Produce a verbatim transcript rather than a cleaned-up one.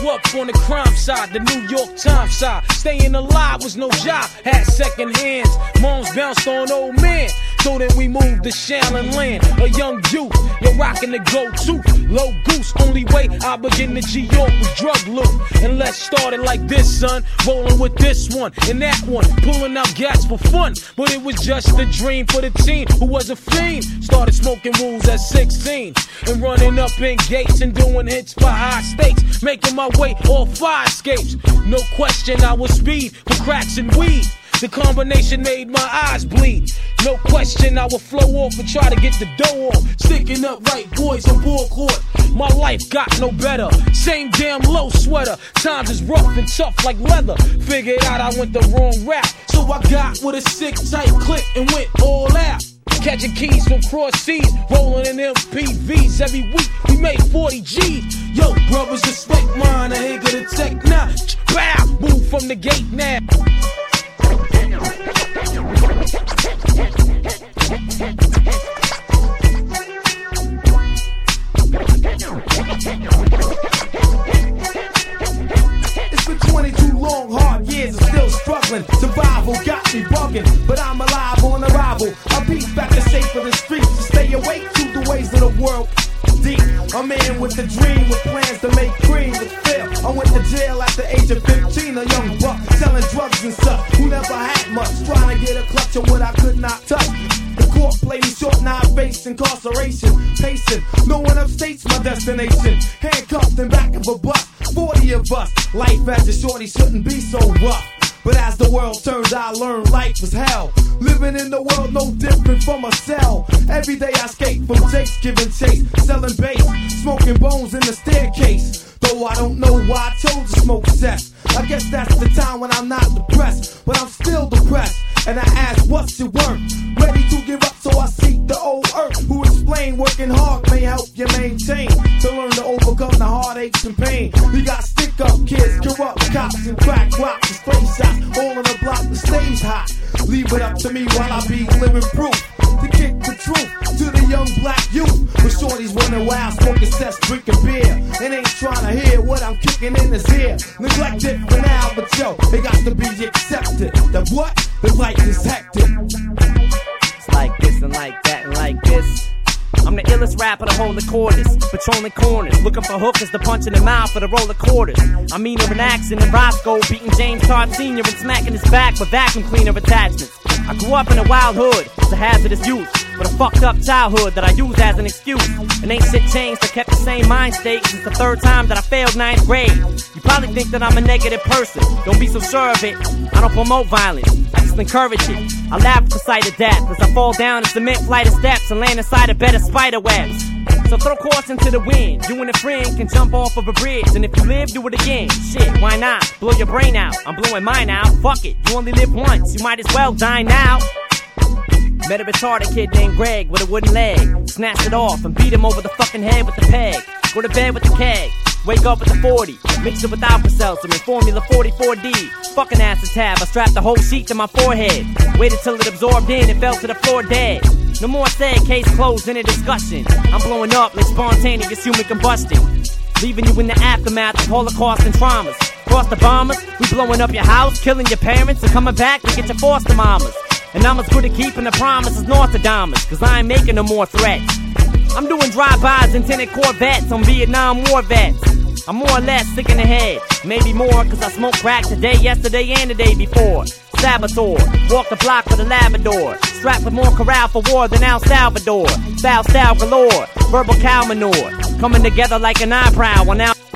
up on the crime side, the New York Times side. Staying alive was no job, had second hands. Moms bounced on old men, so then we moved to Shaolin Land. A young youth, you're rocking the go-to. Low goose, only way I begin to G-York was drug loot. And let's start it like this, son. Rolling with this one and that one, pulling out gas for fun. But it was just a dream for the teen who was a fiend. Started smoking wools at sixteen and running up in gates and doing hits for high stakes, making my way off fire escapes. No question I was speed for cracks and weed. The combination made my eyes bleed. No question I would flow off and try to get the dough off. Sticking up right boys on ball court. My life got no better. Same damn low sweater. Times is rough and tough like leather. Figured out I went the wrong route, so I got with a sick tight click and went all out. Catching keys from cross seas, rolling in M P Vs every week. We made forty G's. Yo, brothers, respect mine. I ain't gonna take now. Bow, move from the gate now. It's been twenty-two long hard years, I'm still struggling. Survival got me bugging, but I'm alive on arrival. I beat back the shape of the streets to stay awake to the ways of the world. Deep, a man with a dream, with plans to make cream, with fear. I went to jail at the age of fifteen, a young buck selling drugs and stuff, who never had much, trying to get a clutch of what I could not touch. The court played me short, now I face incarceration, pacing. No one upstate's my destination. Handcuffed in back of a bus, forty of us. Life as a shorty shouldn't be so rough. But as the world turns, I learned life was hell. Living in the world no different from a cell. Every day I escape from takes, giving chase, selling bass, smoking bones in the staircase. Though I don't know why I chose to smoke cess. I guess that's the time when I'm not depressed, but I'm still depressed. And I ask, what's it worth? Ready to give up, so I seek the old earth, who explain working hard may help you maintain, to learn to overcome the heartaches and pain. We got stick up kids, corrupt cops, and crack rocks and stray shots, all on the block that stays hot. Leave it up to me while I be living proof to kick the truth to the young black youth. But shorties running wild, smoking cess, drinking beer, and ain't trying to hear what I'm kicking in his ear. Neglected for now, but yo, it got to be accepted. That what? The life is hectic. It's like this and like that and like this. I'm the illest rapper to hold the quarters, patrolling corners, looking for hookers to punch in the mouth for the roll of quarters. I'm meaner than accent and Roscoe, beating James Todd Senior and smacking his back with vacuum cleaner attachments. I grew up in a wild hood, it's a hazardous youth, with a fucked up childhood that I use as an excuse. And ain't shit changed, I kept the same mind state since the third time that I failed ninth grade. You probably think that I'm a negative person, don't be so sure of it. I don't promote violence, I just encourage it. I laugh at the sight of death as I fall down a cement flight of steps and land inside a bed of spider webs. So throw caution to the wind, you and a friend can jump off of a bridge, and if you live, do it again. Shit, why not? Blow your brain out, I'm blowing mine out. Fuck it, you only live once, you might as well die now. Met a retarded kid named Greg with a wooden leg. Snatched it off and beat him over the fucking head with the peg. Go to bed with the keg, wake up with the forty. Mix it with Alka-Seltzer and Formula forty-four D. Fucking acetab, I strapped the whole sheet to my forehead. Waited till it absorbed in and fell to the floor dead. No more said, case closed, in a discussion. I'm blowing up like spontaneous human combustion, leaving you in the aftermath of Holocaust and traumas. Cross the bombers, we blowing up your house, killing your parents, and coming back to get your foster mamas. And I'm as good at keeping the promise as Nostradamus, cause I ain't making no more threats. I'm doing drive-bys in tinted Corvettes on Vietnam War vets. I'm more or less sick in the head, maybe more, cause I smoked crack today, yesterday, and the day before. Saboteur, walk the block with a Labrador, strapped with more corral for war than El Salvador. Foul style galore, verbal cow manure, coming together like an eyebrow on Al